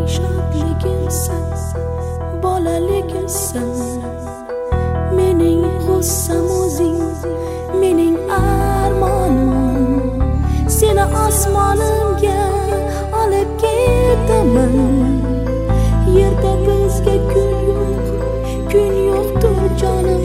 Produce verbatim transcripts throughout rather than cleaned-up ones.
shodligimsan, bolaligimsan. Mening g'ussam o'zing, mening armonim. Seni osmonimga olib ketaman. Yerda bizga kun yo'q, kun yo'qdir jonim.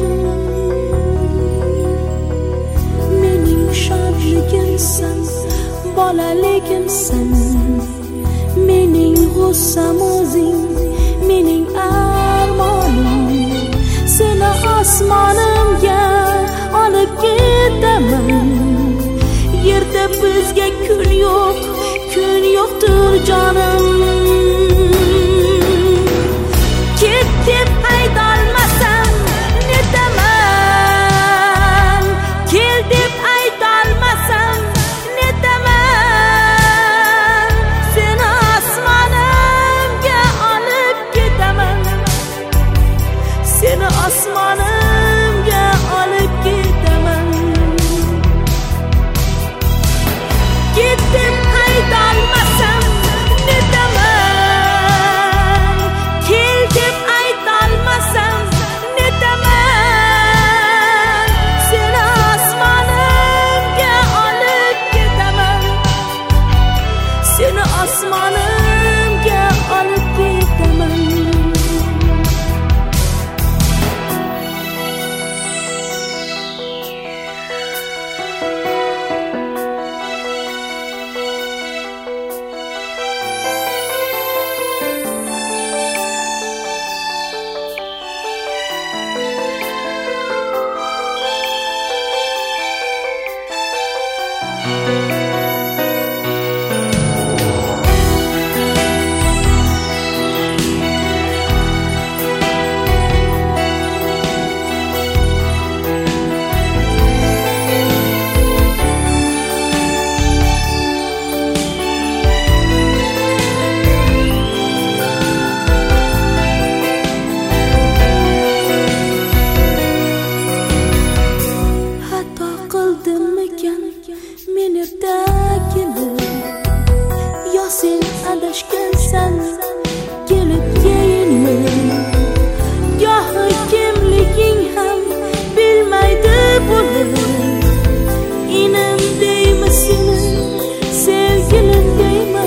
Mening shodligimsan, bolaligimsan. Mening g'ussam o'zing, mening armonim. Seni osmonimga olib ketaman. Yerda bizga kun yo'q, kun yo'qdir jonim. Ket deb aytolmasam netaman, kel deb aytolmasam netaman. Seni osmonimga olib ketaman. Seni osmonimga olib ketaman. Ket deb aytolmasam netaman, kel deb aytolmasam netaman. Seni osmonimga olib ketaman. Seni osmonimga olib ketaman. Men erta kelib, yo sen adashgansan, kelib keyinmi? Gohi kimliging ham bilmaydi buni. Inim deymi seni, sevgilim deymi?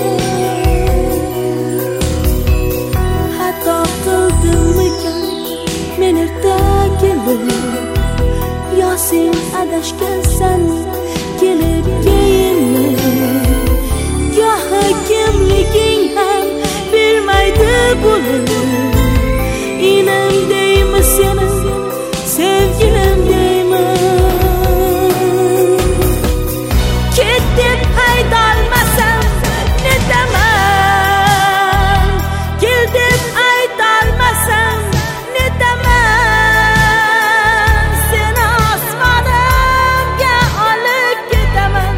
Xato qildimmikan men erta kelib, yo sen adashgansan, kelib keyinmi? Gohi kimliging ham bilmaydi buni. Inim deymi seni, sevgilim deymi? Ket deb aytolmasam netaman, kel deb aytolmasam netaman. Seni osmonimga olib ketaman.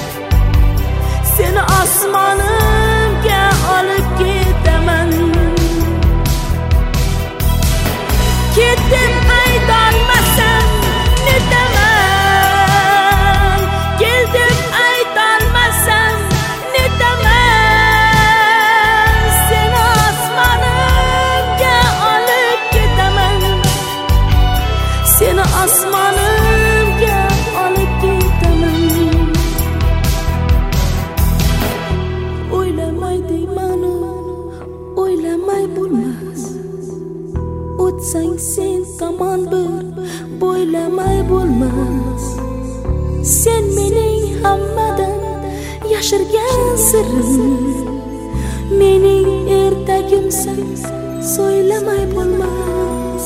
Seni osmonimga olib ketaman. Ket deb aytolmasam netaman, kel deb aytolmasam netaman. Seni osmonimga olib ketaman. Seni osmonimga olib ketaman. O'ylamay deymanu, o'ylamay bo'lmas. O'tsang sen tomon bir, bo'ylamay bo'lmas. Sen mening hammadan yashirgan sirrim. Mening ertagimsan, so'ylamay bo'lmas.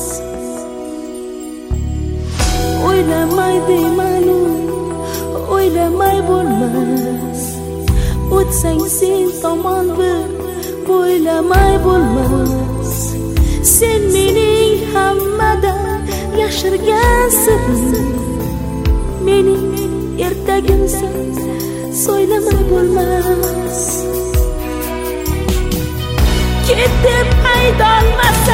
O'ylamay deymanu, o'ylamay bo'lmas. O'tsang sen tomon bir, bo'ylamay bo'lmas. Sen mening hammadan yashirgan sirrim. Mening ertagimsan, so'ylamay bo'lmas. Ket deb aytolmasam